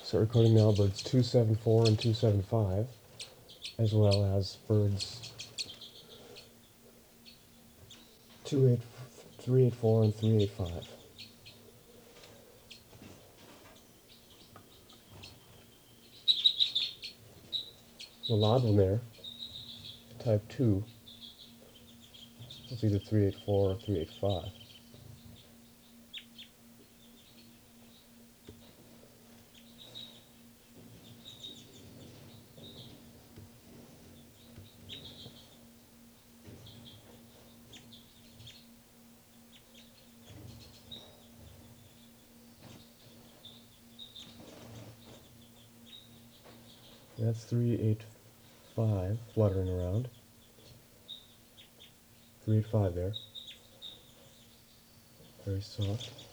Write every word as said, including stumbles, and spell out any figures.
Start recording now birds two seven four and two seven five, as well as birds two eight, three eight four and three eight five. The loud one there, type two, it's either three eight four or three eight five. That's three eight five fluttering around. three eight five there. Very soft.